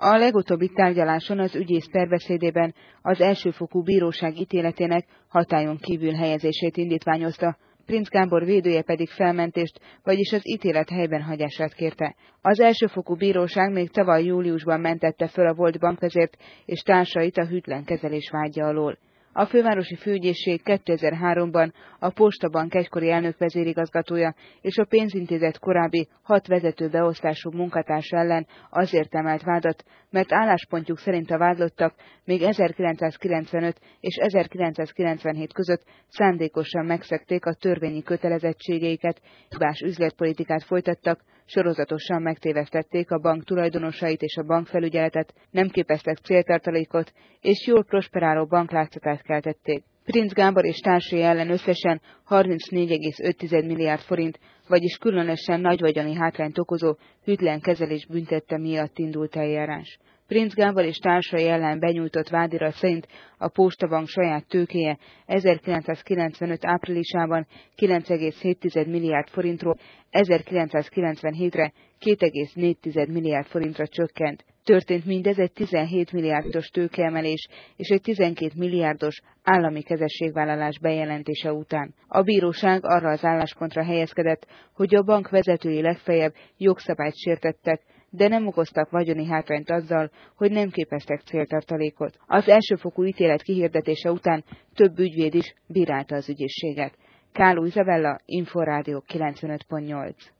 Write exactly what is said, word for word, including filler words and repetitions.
A legutóbbi tárgyaláson az ügyész perbeszédében az elsőfokú bíróság ítéletének hatályon kívül helyezését indítványozta, Princ Gábor védője pedig felmentést, vagyis az ítélet helyben hagyását kérte. Az elsőfokú bíróság még tavaly júliusban mentette föl a volt bankvezért és társait a hűtlen kezelés vádja alól. A fővárosi főügyészség kétezer-háromban a Postabank egykori elnök-vezérigazgatója és a pénzintézet korábbi hat vezető beosztású munkatársa ellen azért emelt vádat, mert álláspontjuk szerint a vádlottak még ezerkilencszázkilencvenöt és ezerkilencszázkilencvenhét között szándékosan megszegték a törvényi kötelezettségeiket, hibás üzletpolitikát folytattak, sorozatosan megtévesztették a bank tulajdonosait és a bankfelügyeletet, nem képeztek céltartalékot, és jól prosperáló bank látszatát keltették. Princ Gábor és társai ellen összesen harmincnégy egész öt milliárd forint, vagyis különösen nagy vagyoni hátrányt okozó hűtlen kezelés büntette miatt indult eljárás. Princ Gábor és társai ellen benyújtott vádirat szerint a Postabank saját tőkéje ezerkilencszázkilencvenöt áprilisában kilenc egész hét milliárd forintról ezerkilencszázkilencvenhétre két egész négy milliárd forintra csökkent. Történt mindez egy tizenhét milliárdos tőkeemelés és egy tizenkét milliárdos állami kezességvállalás bejelentése után. A bíróság arra az álláspontra helyezkedett, hogy a bank vezetői legfeljebb jogszabályt sértettek, de nem okoztak vagyoni hátrányt azzal, hogy nem képeztek céltartalékot. Az elsőfokú ítélet kihirdetése után több ügyvéd is bírálta az ügyészséget. Káló Izabella, Inforádió kilencvenöt pont nyolc.